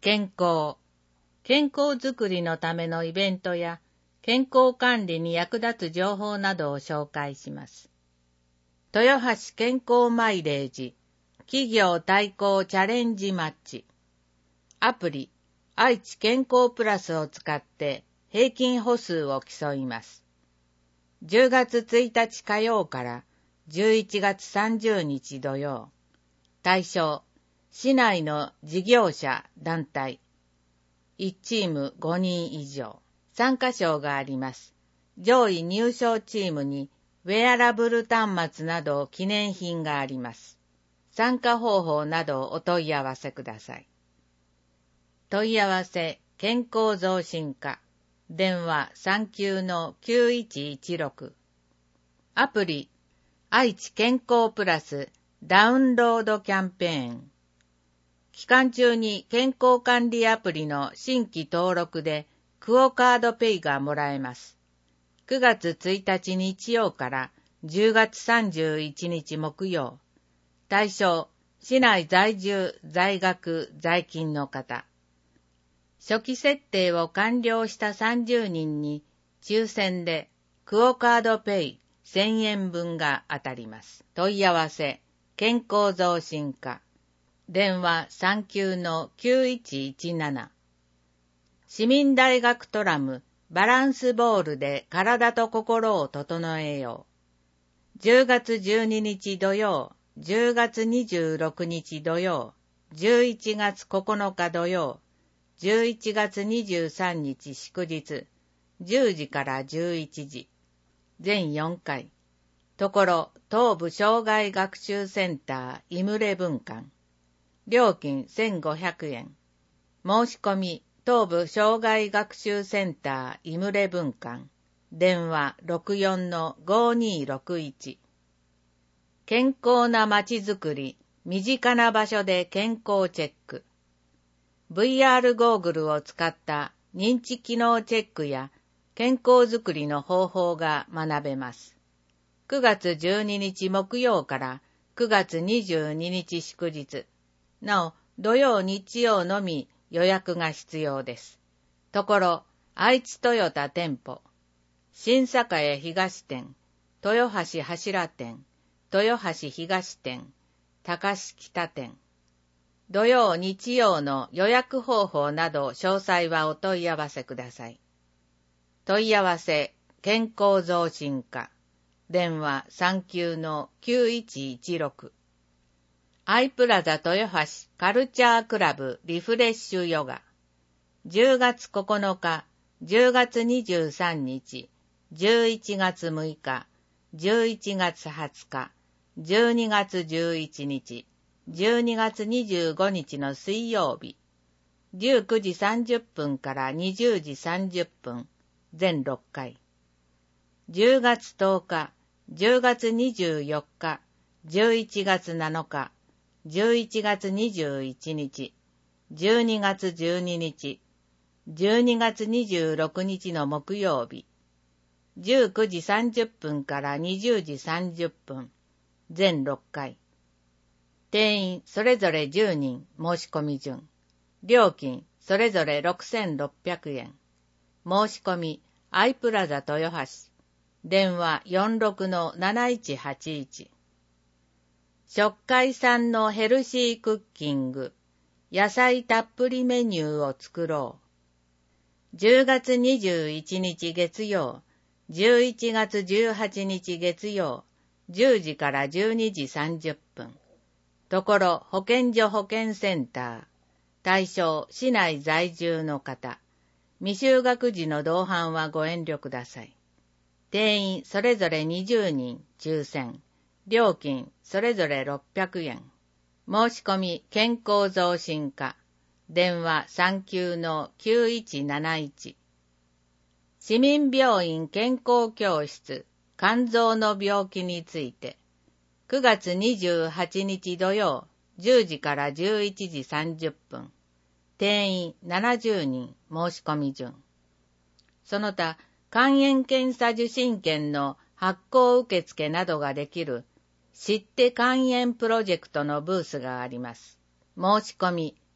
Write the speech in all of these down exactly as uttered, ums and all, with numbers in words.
健康。健康づくりのためのイベントや健康管理に役立つ情報などを紹介します。豊橋健康マイレージ企業対抗チャレンジマッチ。アプリ愛知健康プラスを使って平均歩数を競います。じゅうがつついたち火曜からじゅういちがつさんじゅうにち土曜。対象市内の事業者団体。いちチームごにん以上。参加賞があります。上位入賞チームにウェアラブル端末など記念品があります。参加方法などお問い合わせください。問い合わせ健康増進課。電話 さんきゅうのきゅういちいちろく。アプリ愛知健康プラスダウンロードキャンペーン。期間中に健康管理アプリの新規登録でクオカードペイがもらえます。くがつついたち日曜からじゅうがつさんじゅういちにち木曜。対象、市内在住、在学、在勤の方。初期設定を完了したさんじゅうにんに抽選でクオカードペイせんえんぶんが当たります。問い合わせ、健康増進課。電話 さんきゅうのきゅういちいちなな。市民大学トラムバランスボールで体と心を整えよう。じゅうがつじゅうににち土曜、じゅうがつにじゅうろくにち土曜、じゅういちがつここのか土曜、じゅういちがつにじゅうさんにち祝日、じゅうじからじゅういちじ。全よんかい。ところ東部障害学習センターイムレ分館。料金せんごひゃくえん。申し込み東部障害学習センターイムレ分館。電話 ろくよんのごにろくいち。健康なまちづくり、身近な場所で健康チェック。ブイアール ゴーグルを使った認知機能チェックや健康づくりの方法が学べます。くがつじゅうににち木曜からくがつにじゅうににち祝日。なお、土曜日曜のみ予約が必要です。ところ、愛知トヨタ店舗、新栄東店、豊橋柱店、豊橋東店、高志北店。土曜日曜の予約方法など詳細はお問い合わせください。問い合わせ、健康増進課。電話 さんきゅうのきゅういちいちろく。アイプラザ豊橋カルチャークラブリフレッシュヨガ。じゅうがつここのか、じゅうがつにじゅうさんにち、じゅういちがつむいか、じゅういちがつはつか、じゅうにがつじゅういちにち、じゅうにがつにじゅうごにちの水曜日。じゅうくじさんじゅっぷんからにじゅうじさんじゅっぷん。全ろっかい。じゅうがつとおか、じゅうがつにじゅうよっか、じゅういちがつなのか、じゅういちがつにじゅういちにち、じゅうにがつじゅうににち、じゅうにがつにじゅうろくにちの木曜日。じゅうくじさんじゅっぷんからにじゅうじさんじゅっぷん。全ろっかい。定員それぞれじゅうにん申し込み順。料金それぞれろくせんろっぴゃくえん。申し込みアイプラザ豊橋。電話 よんろくのなないちはちいち。食海産のヘルシークッキング。野菜たっぷりメニューを作ろう。じゅうがつにじゅういちにち月曜、じゅういちがつじゅうはちにち月曜、じゅうじからじゅうにじさんじゅっぷん。ところ保健所保健センター。対象市内在住の方。未就学児の同伴はご遠慮ください。定員それぞれにじゅうにん抽選。料金それぞれろっぴゃくえん。申し込み健康増進課。電話 さんきゅうのきゅういちなないち。市民病院健康教室肝臓の病気について。くがつにじゅうはちにち土曜じゅうじからじゅういちじさんじゅっぷん。定員ななじゅうにん申し込み順。その他、肝炎検査受診券の発行受付などができる知って肝炎プロジェクトのブースがあります。申し込み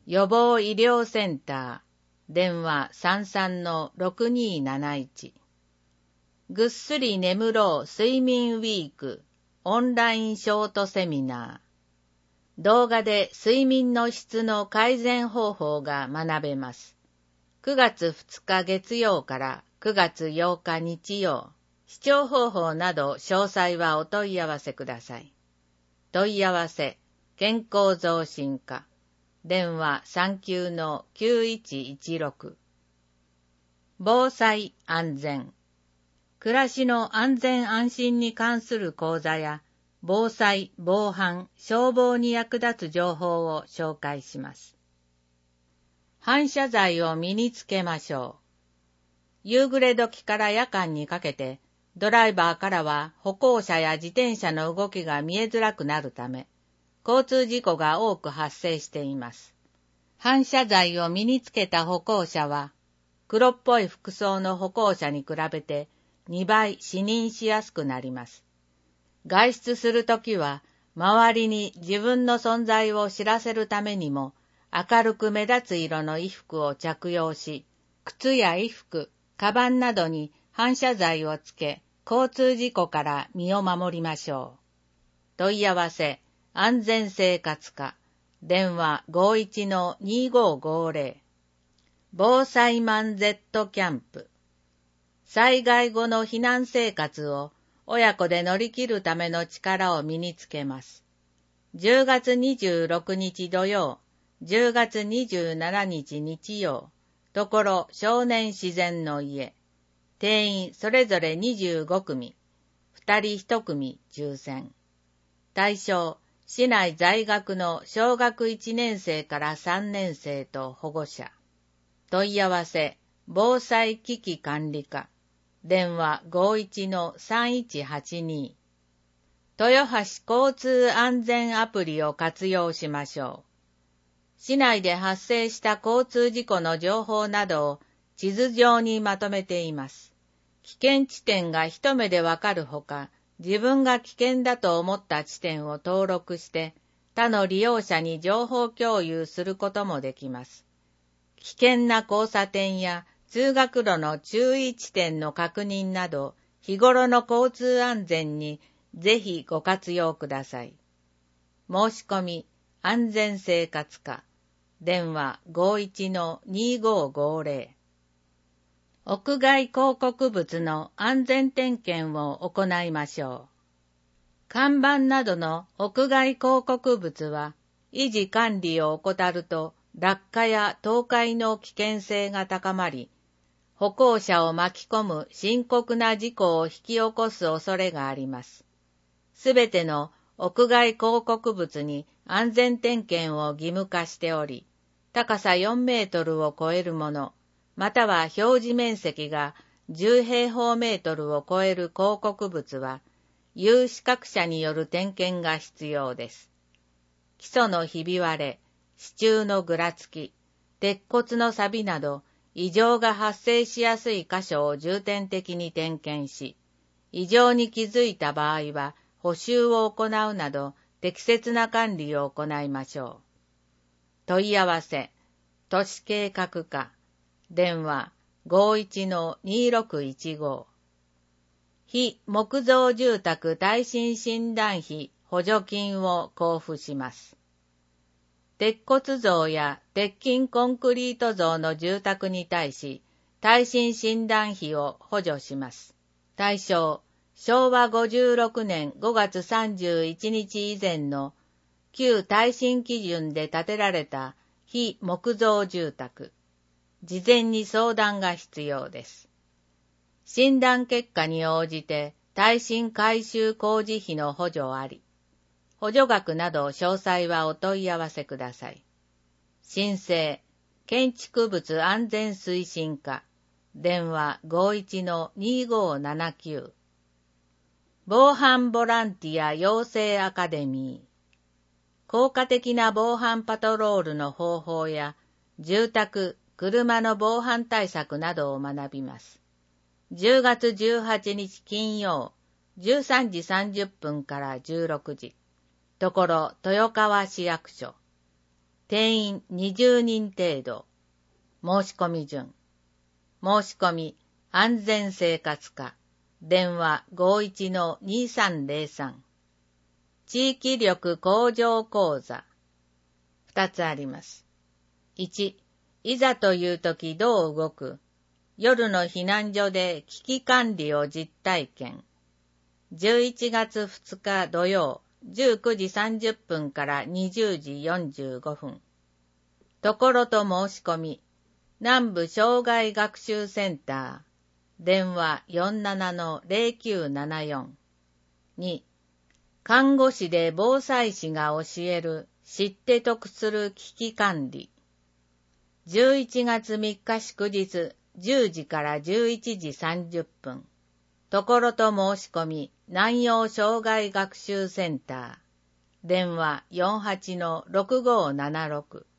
予防医療センター、電話 さんさんのろくにーなないち。ぐっすり眠ろう睡眠ウィーク、オンラインショートセミナー。動画で睡眠の質の改善方法が学べます。くがつふつか月曜からくがつようか日曜。視聴方法など詳細はお問い合わせください。問い合わせ、健康増進課。電話 さんきゅうのきゅういちいちろく。防災安全。暮らしの安全安心に関する講座や、防災、防犯、消防に役立つ情報を紹介します。反射材を身につけましょう。夕暮れ時から夜間にかけて、ドライバーからは歩行者や自転車の動きが見えづらくなるため、交通事故が多く発生しています。反射材を身につけた歩行者は、黒っぽい服装の歩行者に比べてにばい視認しやすくなります。外出するときは、周りに自分の存在を知らせるためにも、明るく目立つ色の衣服を着用し、靴や衣服、カバンなどに反射材をつけ、交通事故から身を守りましょう。問い合わせ、安全生活課。電話 ごいちのにごごぜろ。防災マン Z キャンプ。災害後の避難生活を親子で乗り切るための力を身につけます。じゅうがつにじゅうろくにち土曜、じゅうがつにじゅうしちにち日曜、ところ少年自然の家。定員それぞれにじゅうごくみ、ふたりいちくみ抽選。対象、市内在学の小学いちねんせいからさんねんせいと保護者。問い合わせ、防災危機管理課。電話 ごいちのさんいちはちに。豊橋交通安全アプリを活用しましょう。市内で発生した交通事故の情報などを地図上にまとめています。危険地点が一目でわかるほか、自分が危険だと思った地点を登録して、他の利用者に情報共有することもできます。危険な交差点や通学路の注意地点の確認など、日頃の交通安全にぜひご活用ください。申し込み、安全生活課。電話 ごいちのにごごぜろ。屋外広告物の安全点検を行いましょう。看板などの屋外広告物は、維持管理を怠ると落下や倒壊の危険性が高まり、歩行者を巻き込む深刻な事故を引き起こす恐れがあります。すべての屋外広告物に安全点検を義務化しており、高さよんメートルを超えるもの、または表示面積がじゅうへいほうメートルを超える広告物は、有資格者による点検が必要です。基礎のひび割れ、支柱のぐらつき、鉄骨の錆など、異常が発生しやすい箇所を重点的に点検し、異常に気づいた場合は補修を行うなど適切な管理を行いましょう。問い合わせ、都市計画課、電話 ごいちのにろくいちご。非木造住宅耐震診断費補助金を交付します。鉄骨造や鉄筋コンクリート造の住宅に対し、耐震診断費を補助します。対象、しょうわごじゅうろくねんごがつさんじゅういちにち以前の旧耐震基準で建てられた非木造住宅。事前に相談が必要です。診断結果に応じて耐震改修工事費の補助あり。補助額など詳細はお問い合わせください。申請、建築物安全推進課、電話 ごいちのにごななきゅう。防犯ボランティア養成アカデミー。効果的な防犯パトロールの方法や、住宅、車の防犯対策などを学びます。じゅうがつじゅうはちにち金曜、じゅうさんじさんじゅっぷんからじゅうろくじ。ところ豊川市役所。 定員にじゅうにん程度。申し込み順。申し込み、安全生活課。電話 ごいちのにさんぜろさん。地域力向上講座。二つあります。いち、いざというときどう動く。夜の避難所で危機管理を実体験。じゅういちがつふつか土曜、じゅうくじさんじゅっぷんからにじゅうじよんじゅうごふん。ところと申し込み、南部障害学習センター。電話 よんじゅうななのぜろきゅうななよん。に、看護師で防災士が教える知って得する危機管理。じゅういちがつみっか祝日じゅうじからじゅういちじさんじゅっぷん。ところと申し込み、南陽障害学習センター。電話 よんじゅうはちのろくごーななろく。